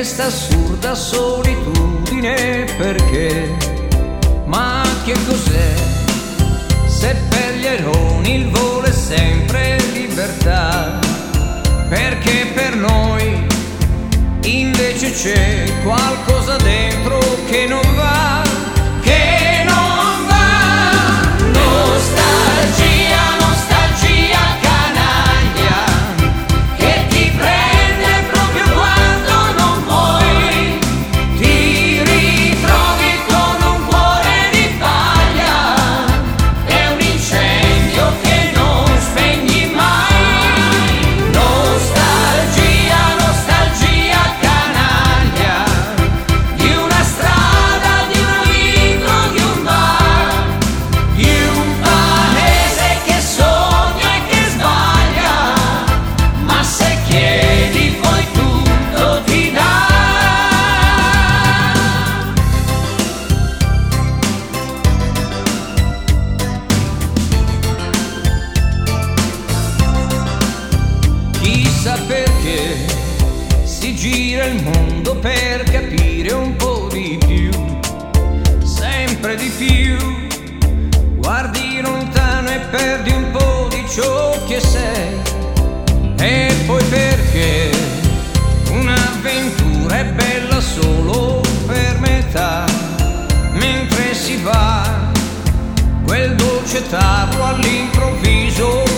questa assurda solitudine, perché? Ma che cos'è? Se per gli aironi il volo è sempre libertà, perché per noi invece c'è qualcosa dentro che non va, che non va. Nostalgia, nostalgia canaglia, che ti prende proprio quando non vuoi, ti ritrovi con un cuore di paglia, è un incendio che non spegni mai. Nostalgia, nostalgia canaglia, di una strada, di un amico, di un bar, di un paese che sogna e che sbaglia, ma se chiedi poi tutto ti dà. Chissà perché si gira il mondo per capire un po' di più, sempre di più. Guardi lontano e perdi un po' di ciò che sei. E poi perché un'avventura è bella solo per metà, mentre si va quel dolce tarlo all'improvviso